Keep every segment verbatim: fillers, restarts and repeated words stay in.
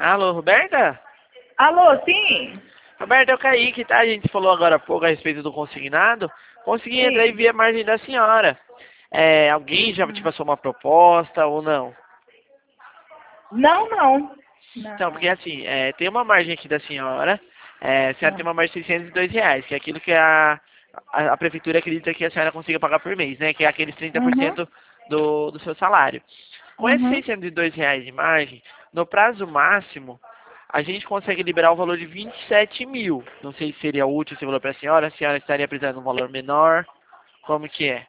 Alô, Roberta? Alô, sim? Roberta, é o Kaique, tá? A gente falou agora há pouco a respeito do consignado. Consegui entrar e Sim. ver a margem da senhora. É, alguém já te Hum. passou uma proposta ou não? Não, não. Então, porque Não. assim, é, tem uma margem aqui da senhora. É, a senhora tem Não. uma margem de seiscentos e dois reais, que é aquilo que a, a, a prefeitura acredita que a senhora consiga pagar por mês, né? Que é aqueles trinta por Uhum. cento do, do seu salário. Com esses Uhum. seiscentos e dois reais de margem, no prazo máximo, a gente consegue liberar o valor de vinte e sete mil. Não sei se seria útil esse valor para a senhora, a senhora estaria precisando de um valor menor, como que é?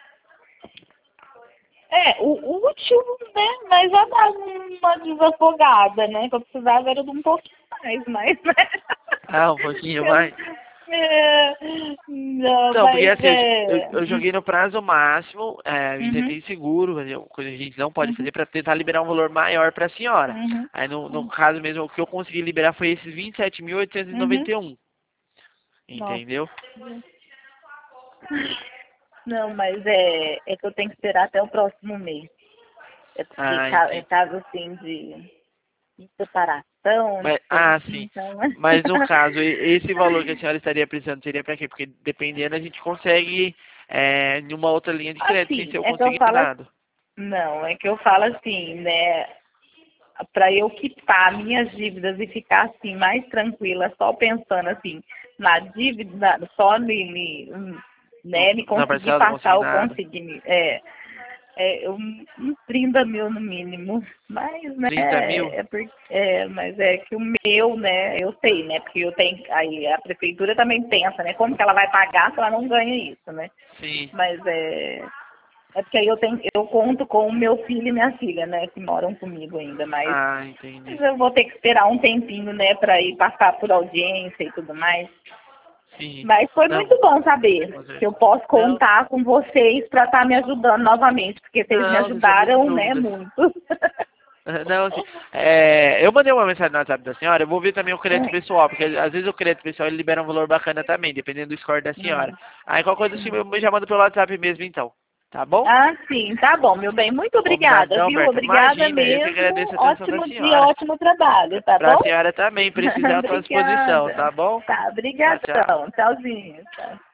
É, o, o útil, né? Mas já dá uma desafogada, né? Que eu precisava era de um pouquinho mais, mas, né? Ah, um pouquinho Eu- mais? é, não, Não, porque mas assim, eu, eu, é. eu joguei no prazo máximo, é, Uhum. isentei seguro, é uma coisa que a gente não pode Uhum. fazer para tentar liberar um valor maior para a senhora. Uhum. Aí no, no Uhum. caso mesmo, o que eu consegui liberar foi esses vinte e sete mil oitocentos e Uhum. noventa e um, Nossa. entendeu? Não, mas é, é que eu tenho que esperar até o próximo mês. É porque Ah, ca- é entendi. caso assim de, de separação, de Mas, coisa ah, assim, sim. então. Mas no caso, e- esse valor que a senhora estaria precisando seria para quê? Porque dependendo a gente consegue é, em uma outra linha de crédito sem ser Assim, o é que eu falo assim, consignado. não, é que eu falo assim, né? Para eu quitar minhas dívidas e ficar assim mais tranquila, só pensando assim na dívida, só me, me, No- né, me Na conseguir parcela do passar o consignado. conseguir, é, é um, uns trinta mil no mínimo, mas né, trinta mil? é porque, é, mas é que o meu, né, eu sei, né, porque eu tenho, aí a prefeitura também pensa, né, como que ela vai pagar se ela não ganha isso, né, Sim. mas é é porque aí eu tenho, eu conto com o meu filho e minha filha, né, que moram comigo ainda, mas, Ah, entendi. mas eu vou ter que esperar um tempinho, né, para ir passar por audiência e tudo mais. Sim. Mas foi Não, muito bom saber com certeza. que eu posso Não, contar com vocês para estar me ajudando novamente, porque vocês me não, sem sombra de ajudaram, né, dúvidas. muito. Não, assim, é, eu mandei uma mensagem no WhatsApp da senhora, eu vou ver também o crédito pessoal, porque às vezes o crédito pessoal ele libera um valor bacana também, dependendo do score da senhora. Hum, Aí qualquer coisa assim, hum. eu já mando pelo WhatsApp mesmo então, tá bom? Ah, sim, tá bom, meu bem. Muito obrigada, Combinadão, viu? Berta. Obrigada Imagina, eu que mesmo. agradeço a atenção da Ótimo dia, senhora. ótimo trabalho, tá Pra bom? senhora também, precisar à sua disposição, Obrigada. tá bom? Tá, Tchau, tchau. obrigadão. Tchauzinho. Tchau.